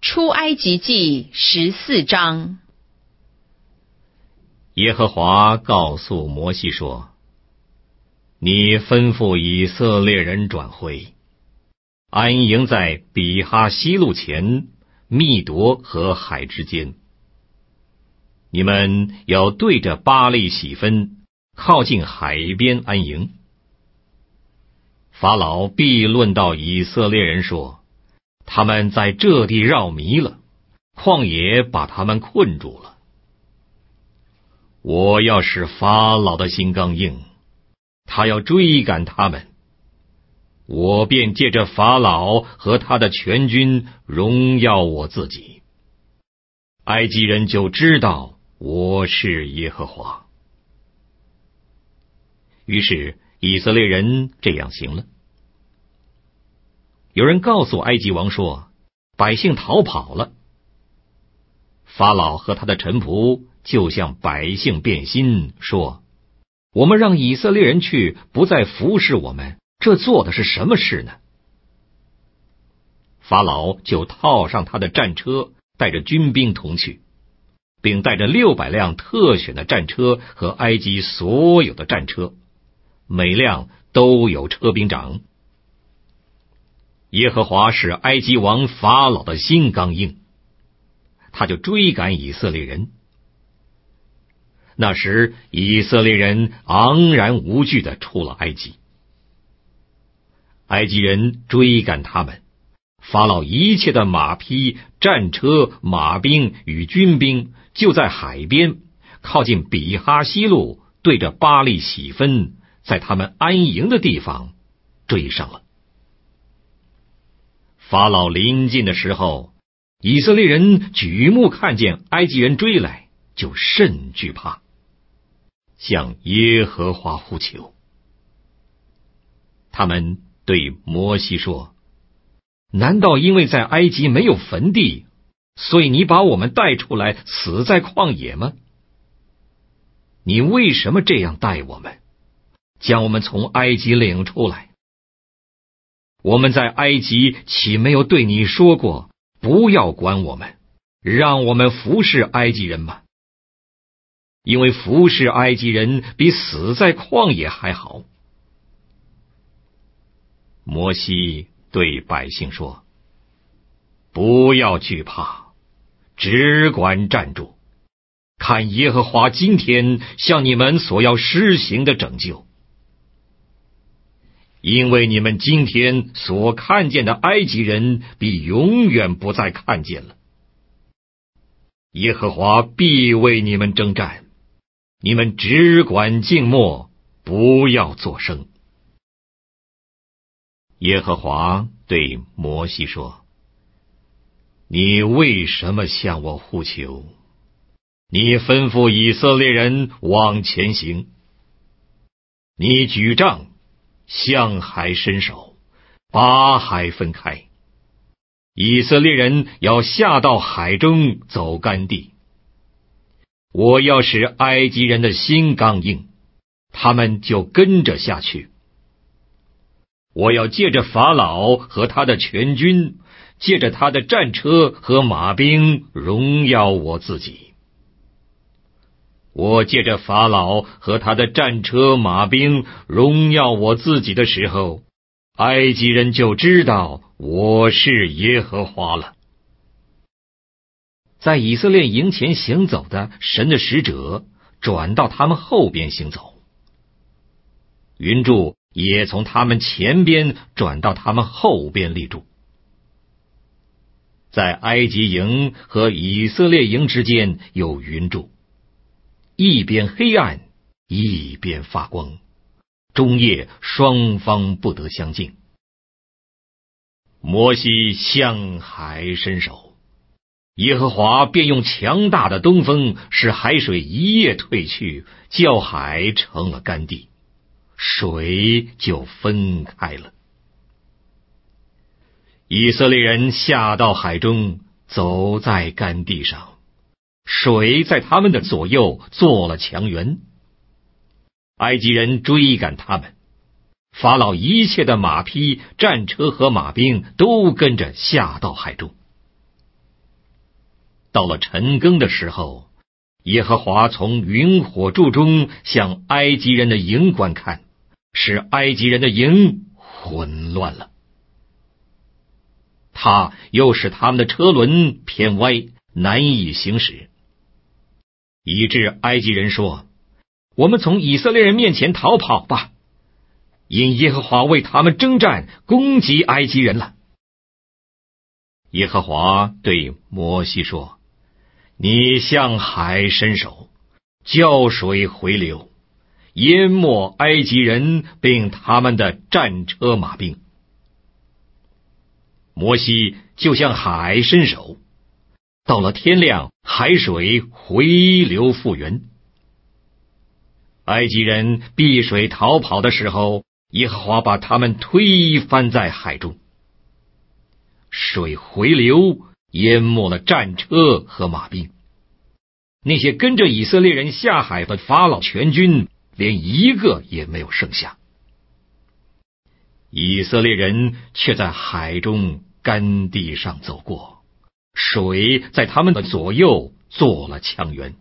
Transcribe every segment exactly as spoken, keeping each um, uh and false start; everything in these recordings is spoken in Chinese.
出埃及记十四章。 耶和华告诉摩西说：你吩咐以色列人转回，安营在比哈西路前，密夺和海之间。你们要对着巴力喜分，靠近海边安营。法老必论到以色列人说，他们在这地绕迷了，旷野把他们困住了。我要使法老的心刚硬，他要追赶他们，我便借着法老和他的全军荣耀我自己。埃及人就知道我是耶和华。于是以色列人这样行了。有人告诉埃及王说，百姓逃跑了。法老和他的臣仆就向百姓变心，说，我们让以色列人去，不再服侍我们，这做的是什么事呢？法老就套上他的战车，带着军兵同去，并带着六百辆特选的战车和埃及所有的战车，每辆都有车兵长。耶和华使埃及王法老的心刚硬，他就追赶以色列人。那时以色列人昂然无惧地出了埃及。埃及人追赶他们，法老一切的马匹、战车、马兵与军兵就在海边，靠近比哈西路，对着巴力喜分，在他们安营的地方追上了。法老临近的时候，以色列人举目看见埃及人追来，就甚惧怕，向耶和华呼求。他们对摩西说，难道因为在埃及没有坟地，所以你把我们带出来死在旷野吗？你为什么这样待我们，将我们从埃及领出来？我们在埃及岂没有对你说过，不要管我们，让我们服侍埃及人吗？因为服侍埃及人比死在旷野还好。摩西对百姓说，不要惧怕，只管站住，看耶和华今天向你们所要施行的拯救。因为你们今天所看见的埃及人，必永远不再看见了。耶和华必为你们征战，你们只管静默，不要作声。耶和华对摩西说，你为什么向我呼求？你吩咐以色列人往前行。你举杖向海伸手，把海分开，以色列人要下到海中，走干地。我要使埃及人的心刚硬，他们就跟着下去。我要借着法老和他的全军，借着他的战车和马兵，荣耀我自己。我借着法老和他的战车马兵荣耀我自己的时候，埃及人就知道我是耶和华了。在以色列营前行走的神的使者转到他们后边行走，云柱也从他们前边转到他们后边立住。在埃及营和以色列营之间有云柱，一边黑暗，一边发光，终夜双方不得相近。摩西向海伸手，耶和华便用强大的东风，使海水一夜退去，叫海成了干地，水就分开了。以色列人下到海中，走在干地上，水在他们的左右做了墙垣。埃及人追赶他们，法老一切的马匹、战车和马兵都跟着下到海中。 到了晨更的时候，耶和华从云火柱中向埃及人的营观看，使埃及人的营混乱了。他又使他们的车轮偏歪，难以行驶，以致埃及人说：我们从以色列人面前逃跑吧，因耶和华为他们征战，攻击埃及人了。耶和华对摩西说：你向海伸手，叫水回流，淹没埃及人并他们的战车马兵。摩西就向海伸手，到了天亮，海水回流复原。埃及人避水逃跑的时候，耶和华把他们推翻在海中，水回流，淹没了战车和马兵。那些跟着以色列人下海的法老全军，连一个也没有剩下。以色列人却在海中干地上走过，水在他们的左右做了墙垣。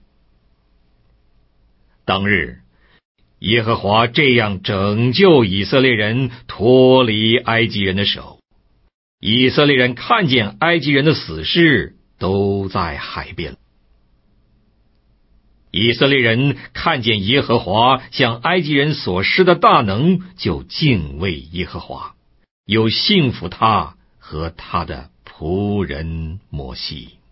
当日，耶和华这样拯救以色列人脱离埃及人的手。以色列人看见埃及人的死尸都在海边。以色列人看见耶和华向埃及人所施的大能，就敬畏耶和华，又信服他和他的仆人摩西。